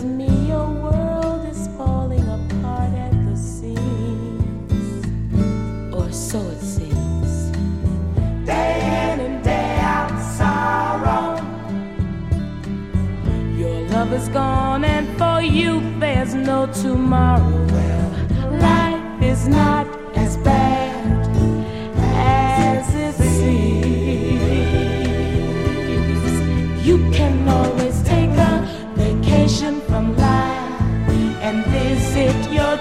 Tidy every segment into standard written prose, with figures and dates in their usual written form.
tells me your world is falling apart at the seams, or so it seems. Day in and day out sorrow. Your love is gone and for you there's no tomorrow. Well, life is not as bad as it seems. You can always take a vacation from life and visit your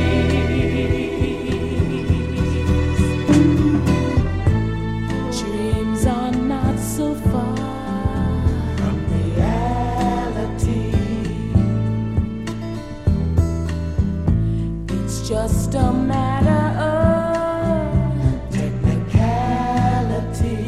dreams. Dreams are not so far from reality. It's just a matter of technicality.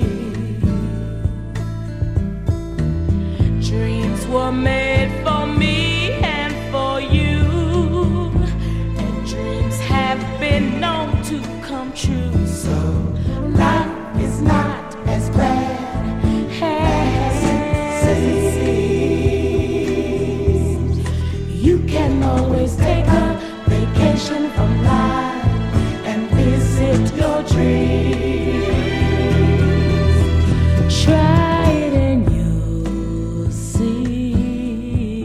Dreams were made for me and for you, and dreams have been known to come true. So life is not as bad as it seems. You can always take a vacation from life and visit your dreams. Try it and you'll see.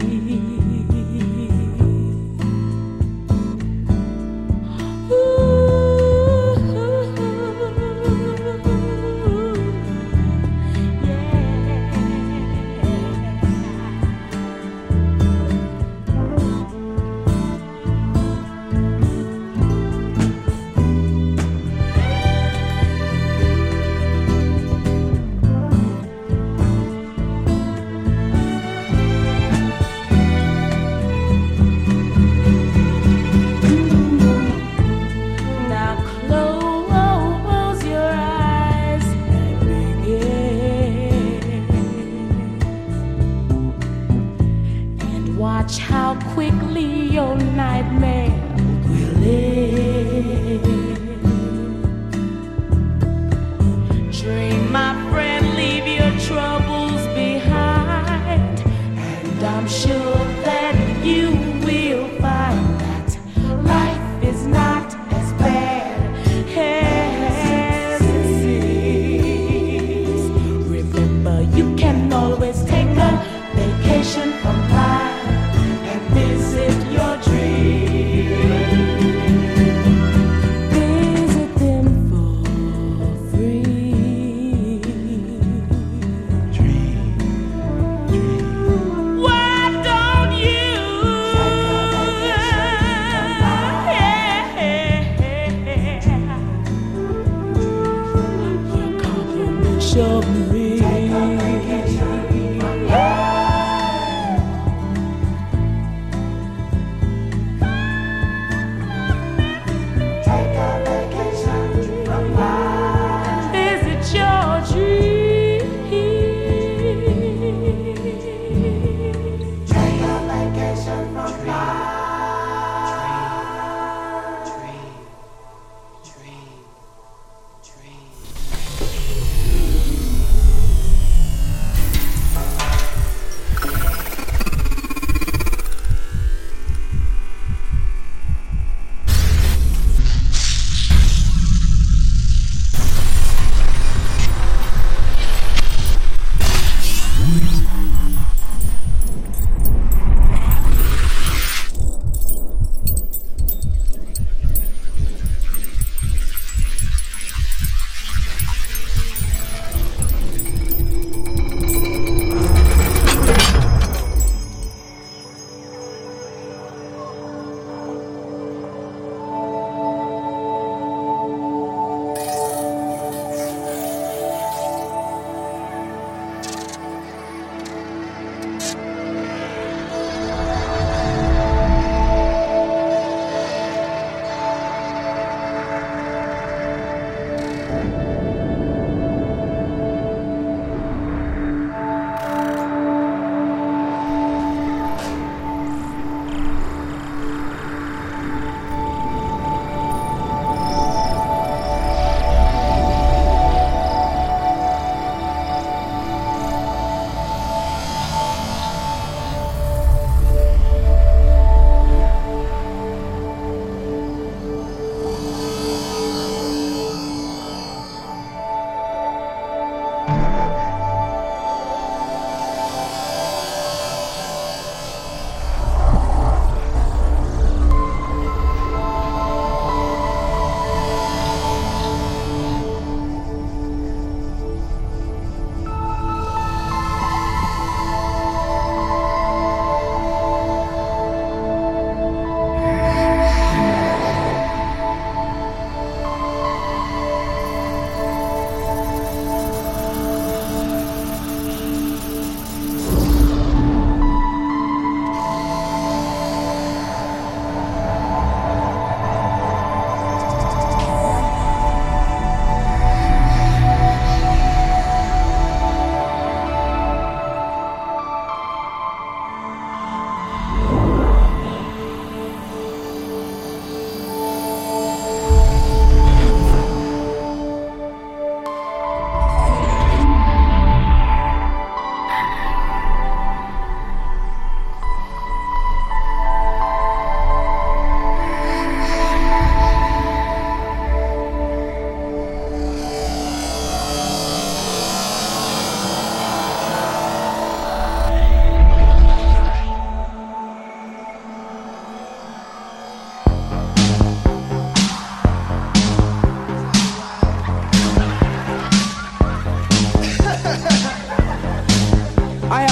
Now close your eyes and begin, and watch how quickly your nightmare will end. Dream, my friend, leave your troubles behind, and I'm sure that you will find that life is not as bad as it seems. Remember, you can always take a vacation from life and visit your dreams.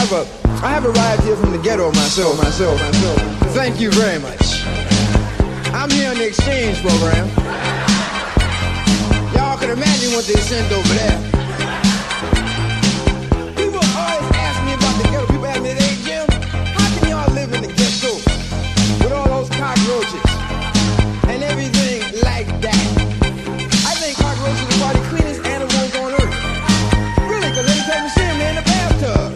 have arrived here from the ghetto myself. Thank you very much. I'm here on the exchange program. Y'all can imagine what they sent over there. People always ask me about the ghetto. People ask me, hey Jim, how can y'all live in the ghetto with all those cockroaches and everything like that? I think cockroaches are probably the cleanest animals on earth. Really, because every time you see them, they're in the bathtub.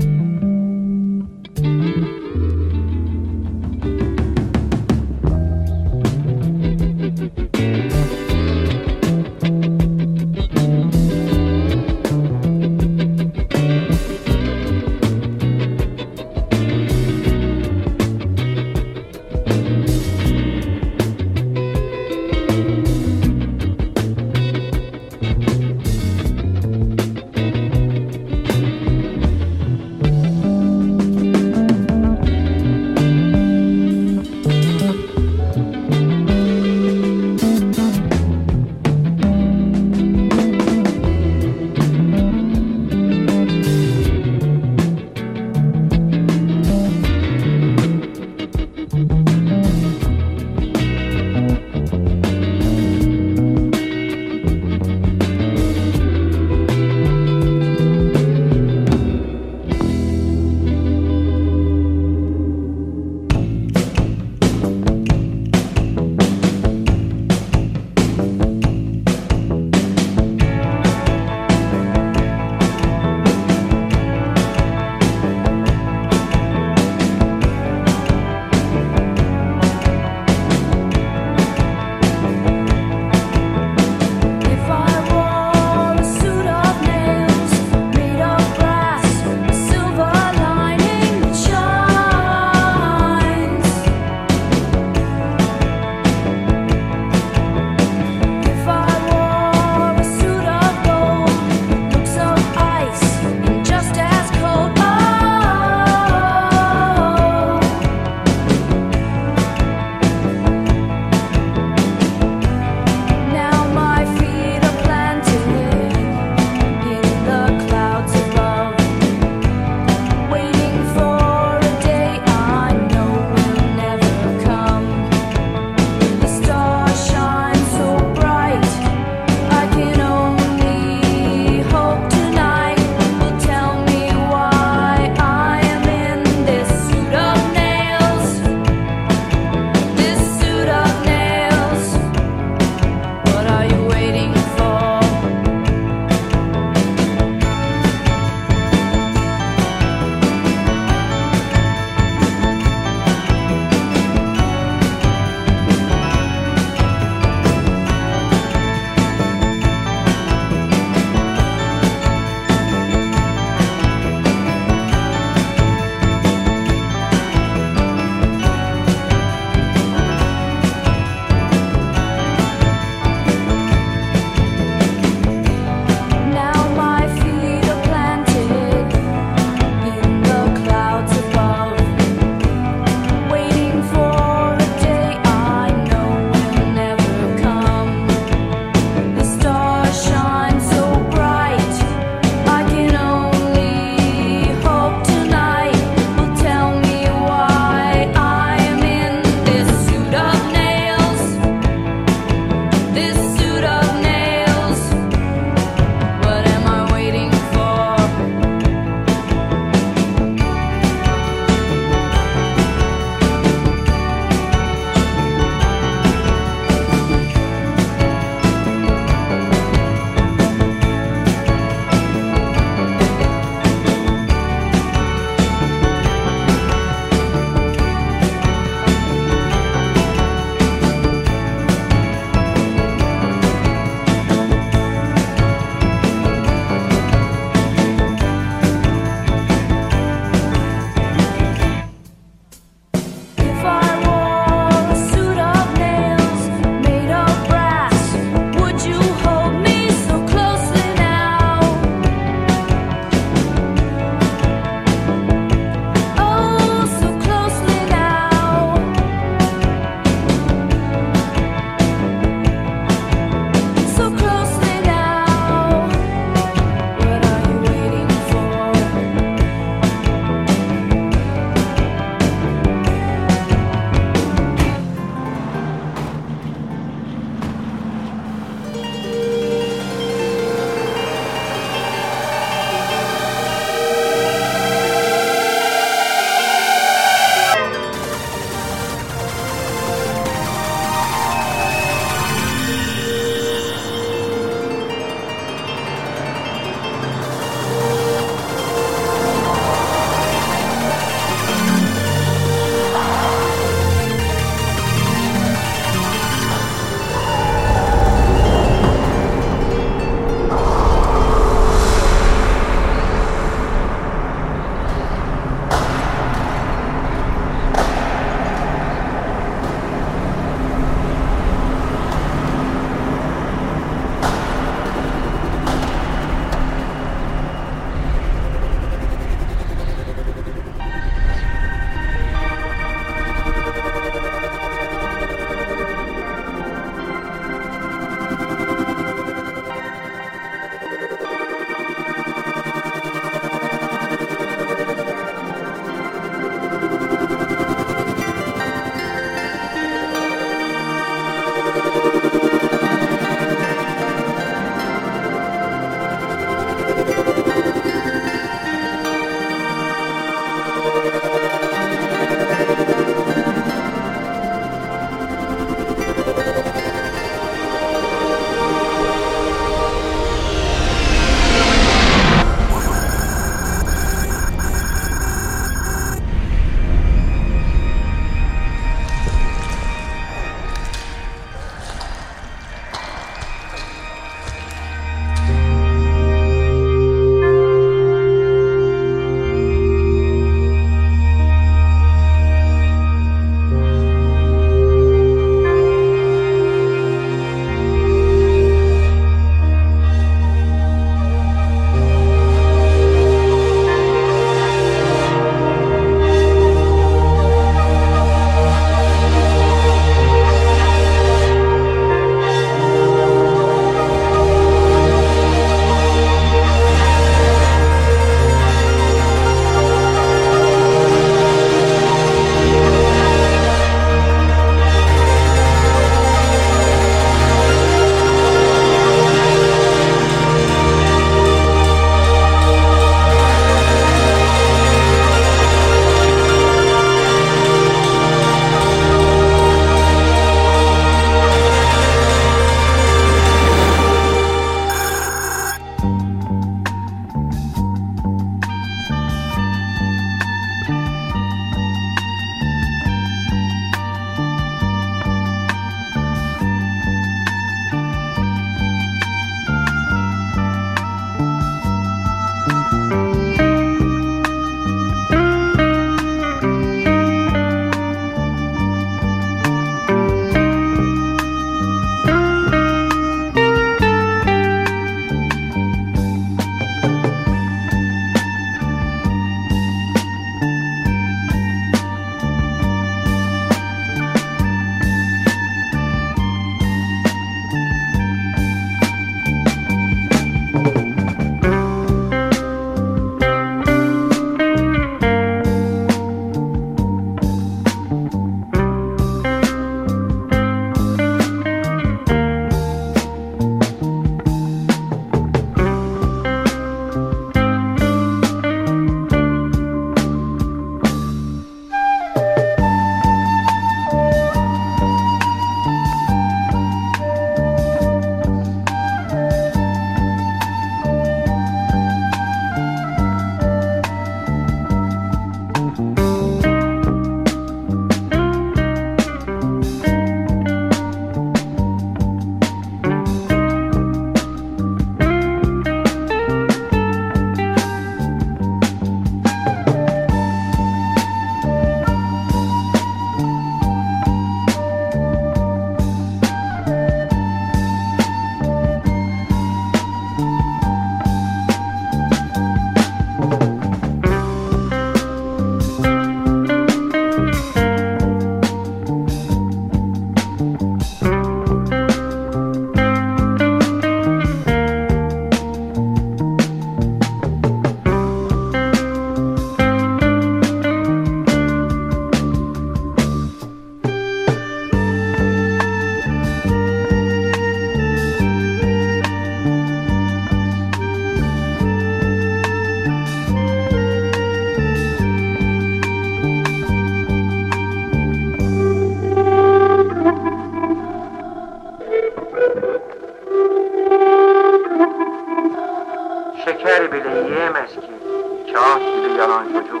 diyemez ki kağıt gibi yanan çocuk.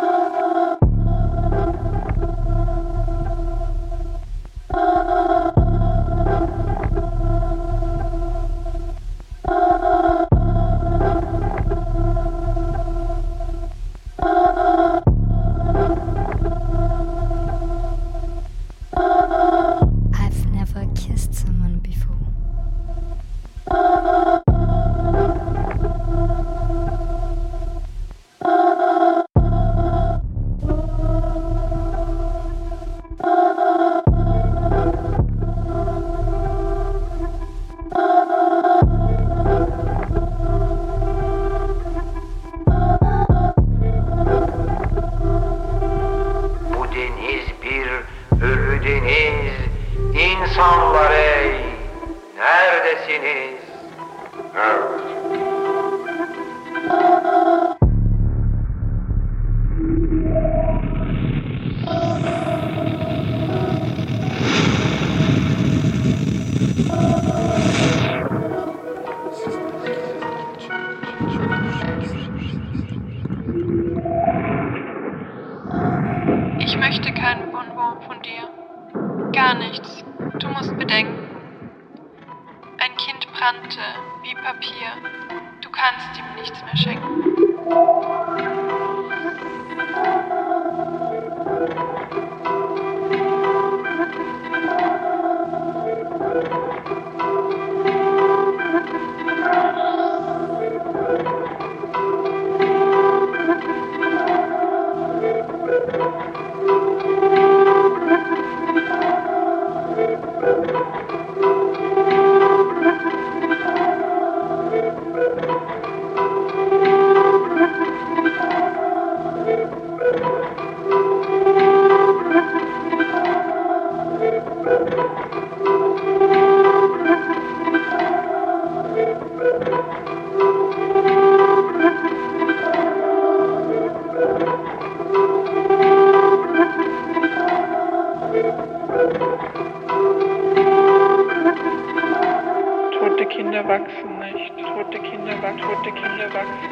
I've never kissed someone before. Bu deniz bir ölü deniz. İnsanlar ey, neredesiniz? Ich möchte kein Bonbon von dir. Gar nichts. Du musst bedenken. Ein Kind brannte wie Papier. Du kannst ihm nichts mehr schenken. Tote Kinder wachsen nicht. Tote Kinder wachsen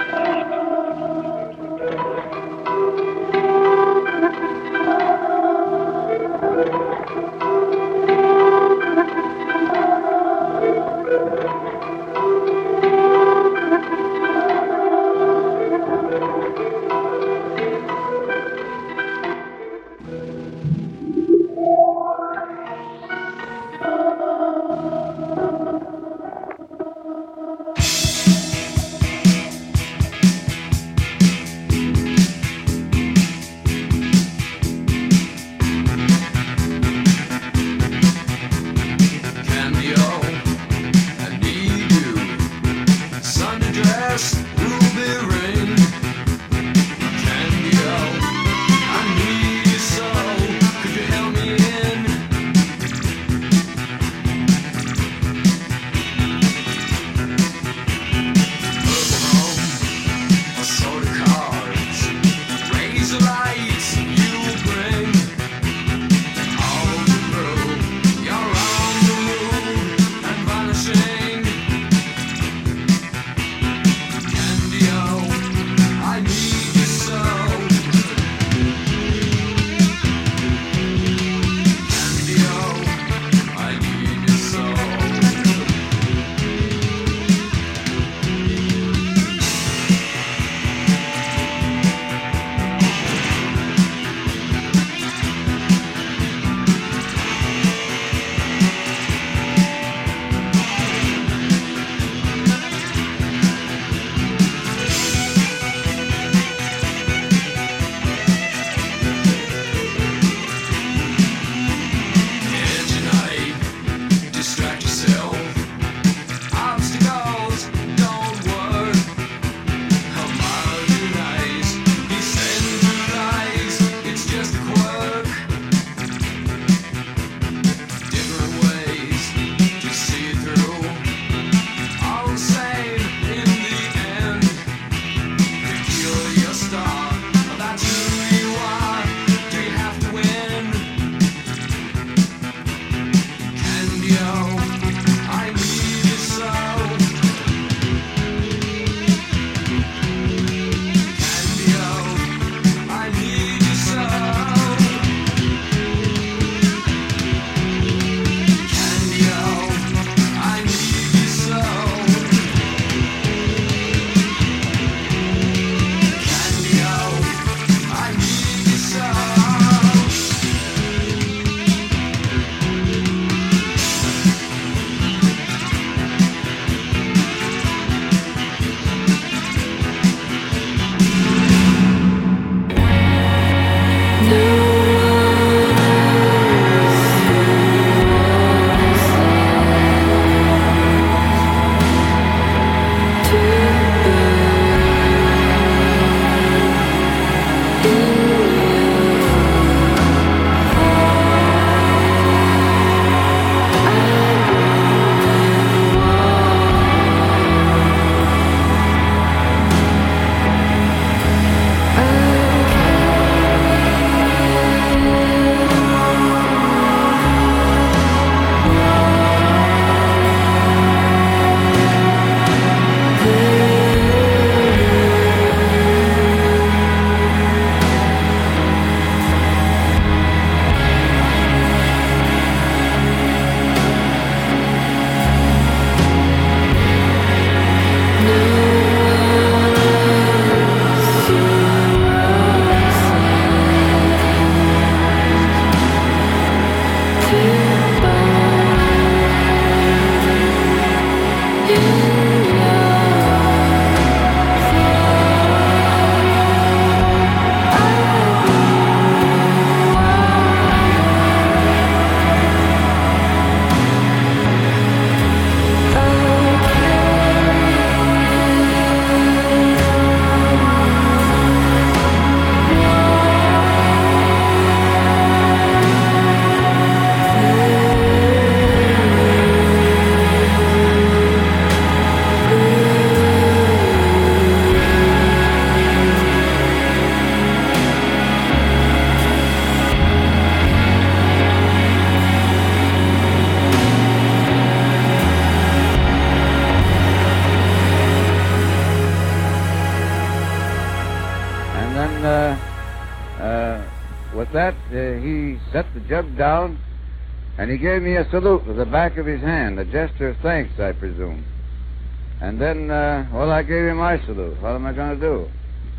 With that, he set the jug down, and he gave me a salute with the back of his hand, a gesture of thanks, I presume. And then, I gave him my salute. What am I going to do?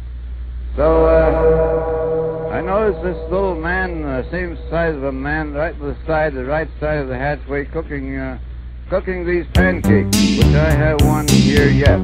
So, I noticed this little man, same size of a man, right to the right side of the hatchway, cooking these pancakes, which I have one here yet.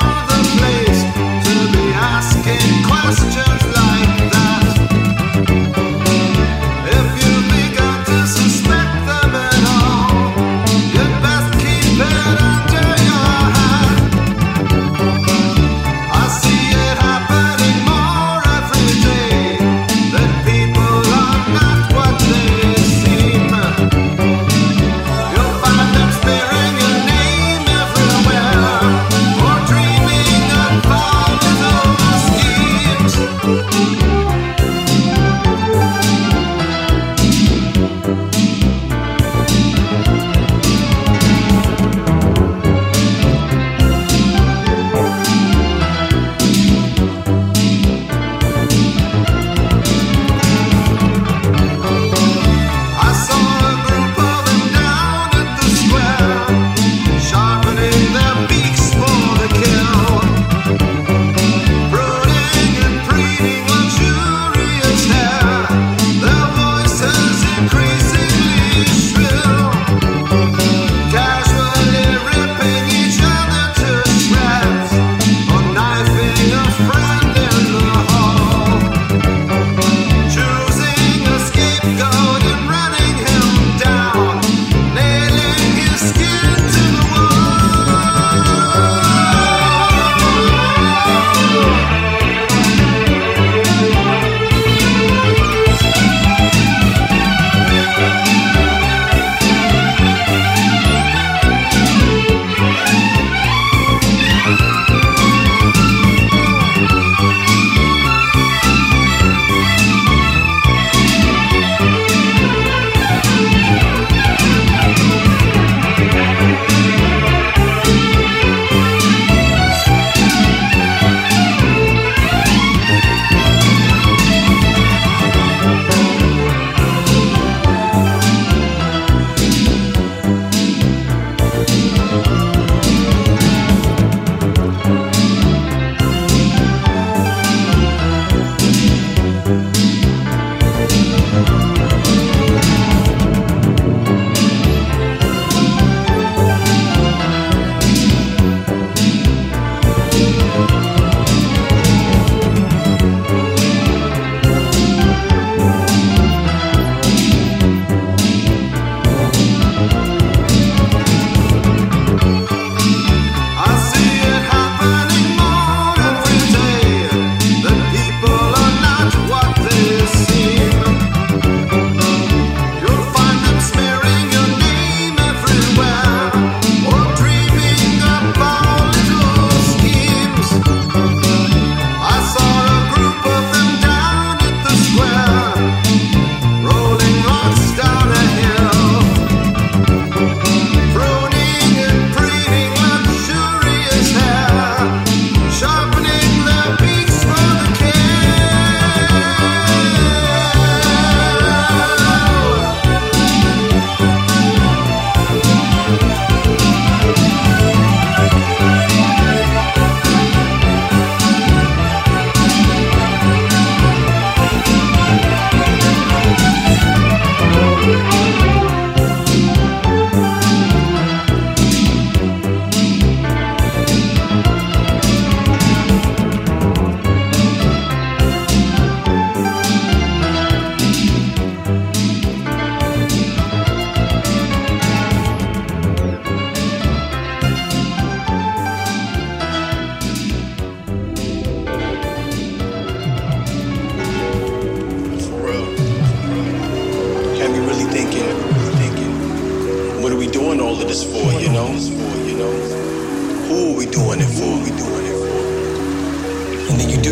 Questions like that.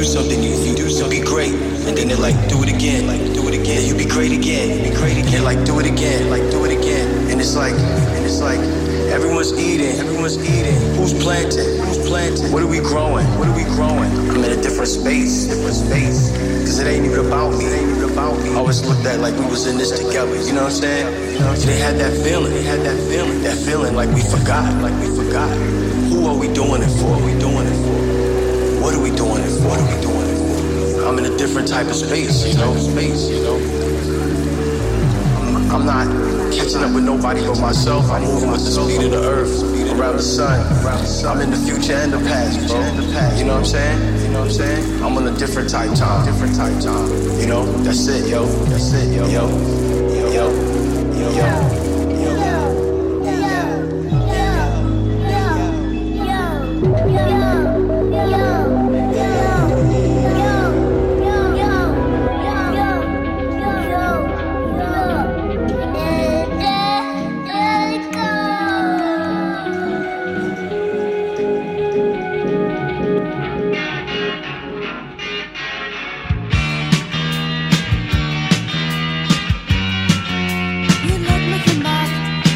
do something, you do something, be great, and then they're like, do it again, then you be great again, and they're like, do it again, and it's like, everyone's eating, who's planting, what are we growing, I'm in a different space, cause it ain't even about me, I always looked at like we was in this together, you know what I'm saying, they had that feeling like we forgot, who are we doing it for, what are we doing it for, I'm in a different type of space, you know, I'm not catching up with nobody but myself. I'm moving with the speed of the earth, around the sun. I'm in the future and the past, bro. You know what I'm saying? I'm on a different type time. You know, that's it, yo. You let me come back.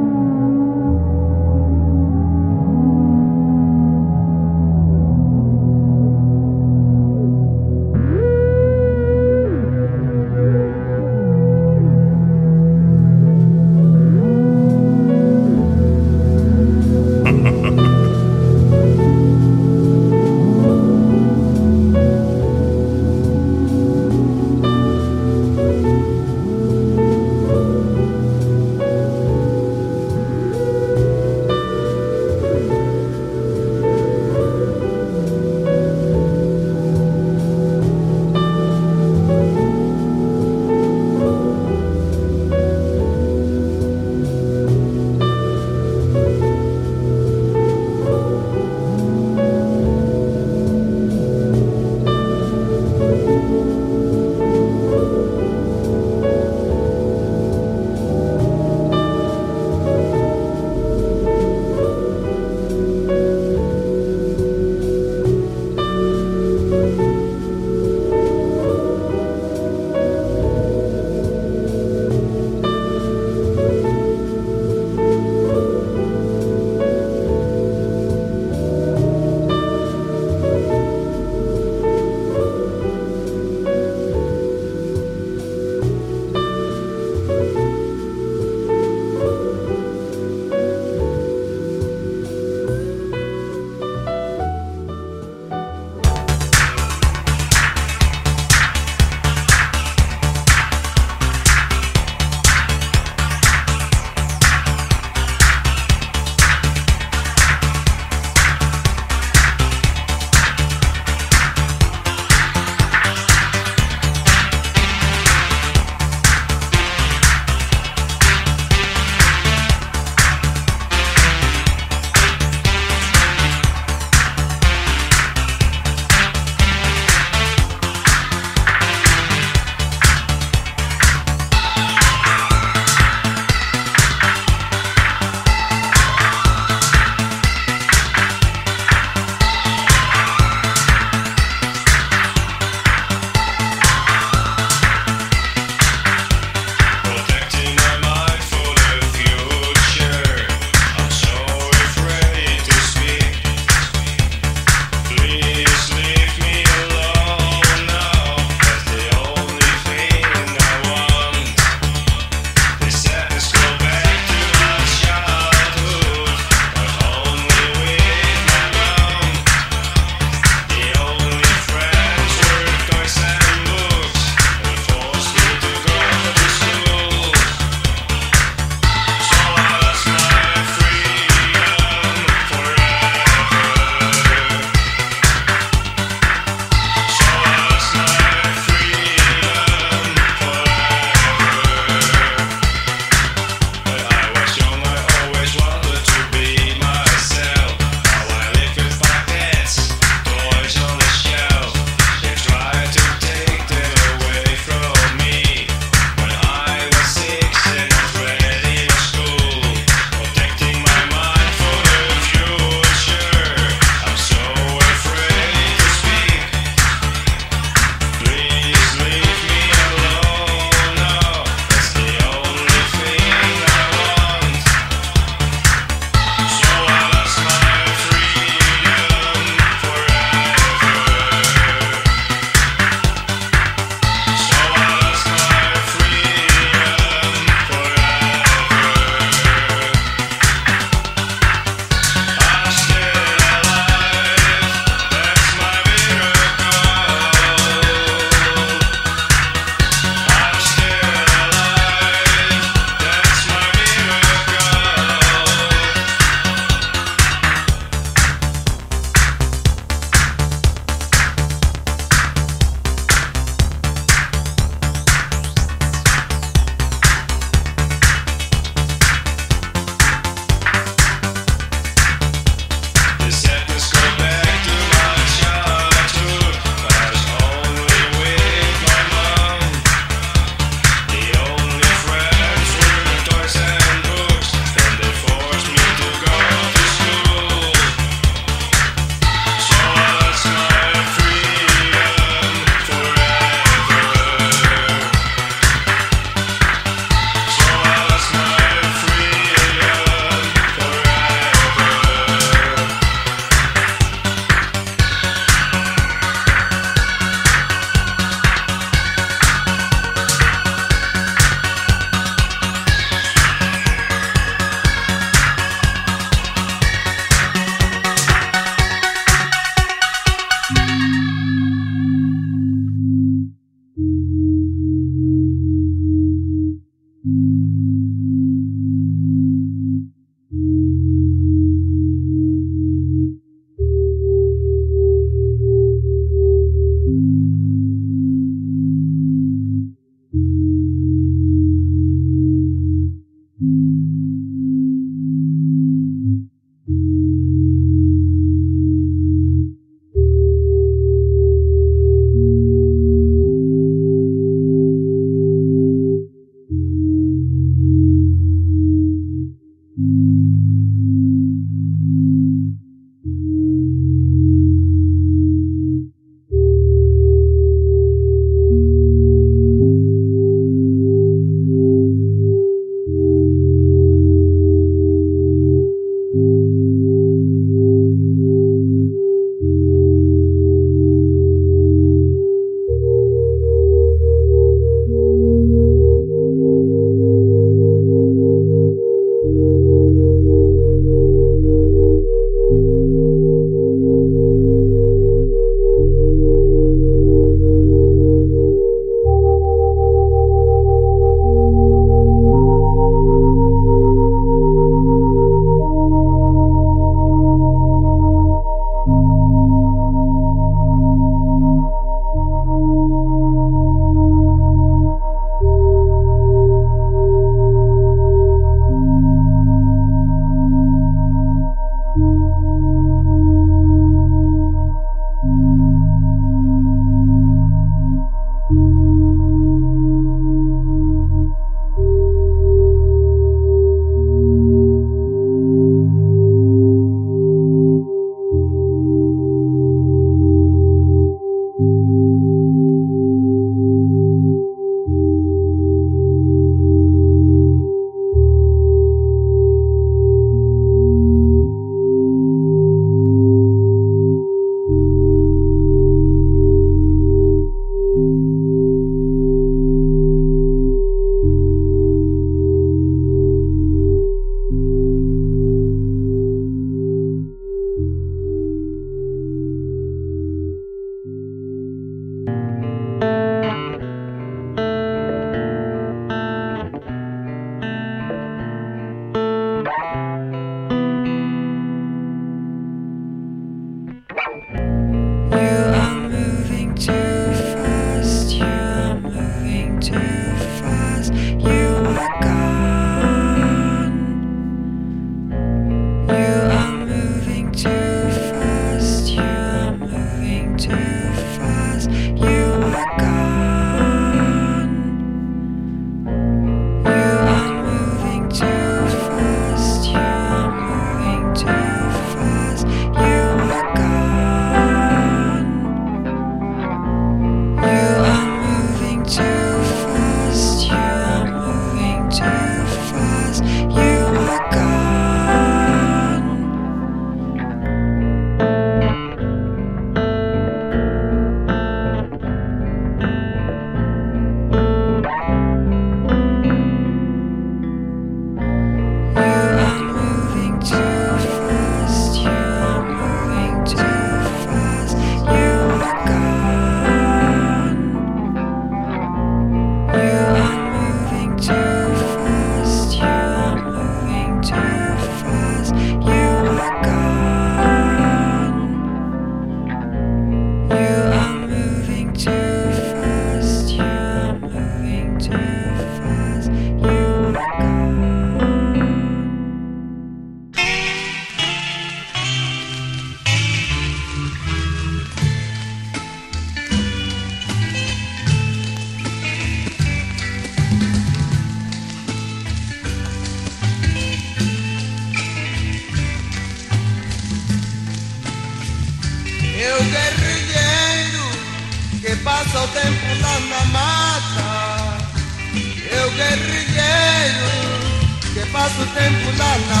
Eu guerrilheiro que passa o tempo lá na mata. Eu guerrilheiro que passa o tempo lá na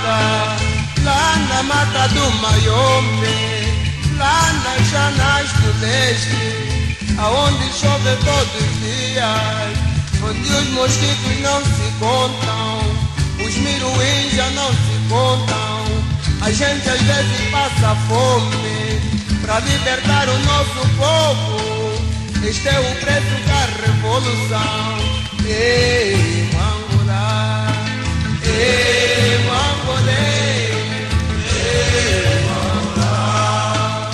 mata do Maiombe, lá nas chanas do leste, aonde chove todos os dias, onde os mosquitos não se contam, os miruins já não se contam. A gente às vezes passa fome pra libertar o nosso povo. Este é o preço da revolução. Ei, Angola, ei, Angolê, ei, Angola.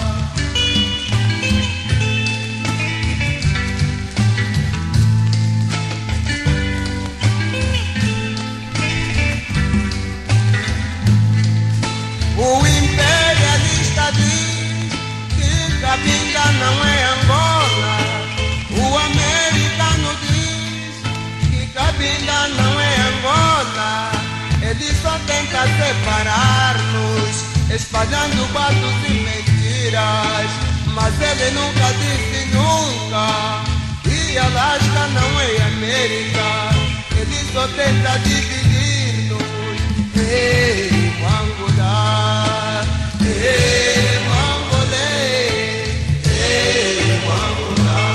O imperialista diz que Cabinda não é Angola. O americano diz que Cabinda não é Angola. Ele só tenta separar-nos, espalhando boatos e mentiras. Mas ele nunca disse nunca que Alasca não é América. Ele só tenta dividir-nos. Ei, Angola, ei, Angolê, ei, Angola.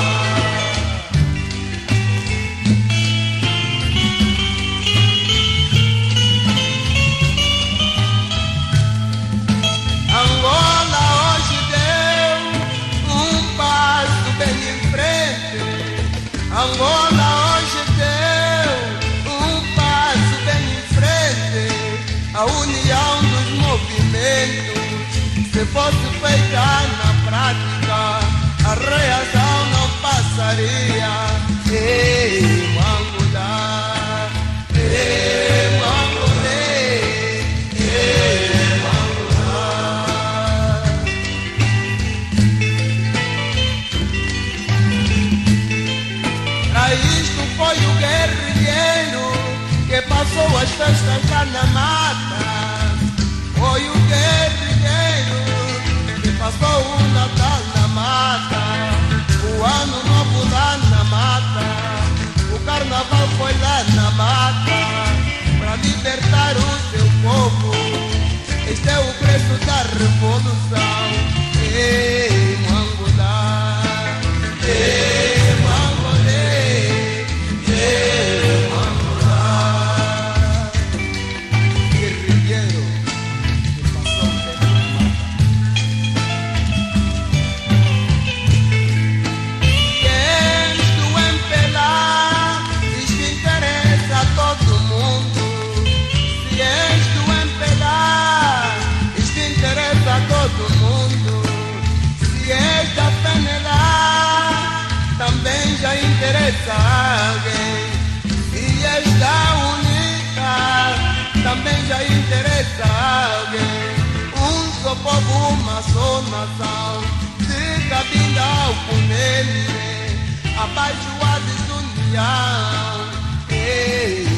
Angola hoje deu um passo bem em frente. Angola hoje deu um passo bem em frente. A união dos movimentos, se fosse feita na prática, a reação não passaria. Ei, Angola, ei, Angolê, ei, Angola. Pra isto foi o guerrilheiro que passou as festas lá na mata. Foi o guerrilheiro que passou o Natal na mata, o Ano Novo lá na mata, o Carnaval foi lá na mata, pra libertar o seu povo. Este é o preço da revolução. Ei, Angola, ei, Angolê, ei, Angola. Guerrilheiro que passou o tempo na mata. E isto empelar, isto interessa a todo mundo. Se isto empelar, isto interessa a todo mundo. Se esta penelar, também já interessa a alguém. E esta única, também já interessa a alguém. Um só povo, uma só nação, de Cabinda ao Cunene, abaixo a desunião. Ei,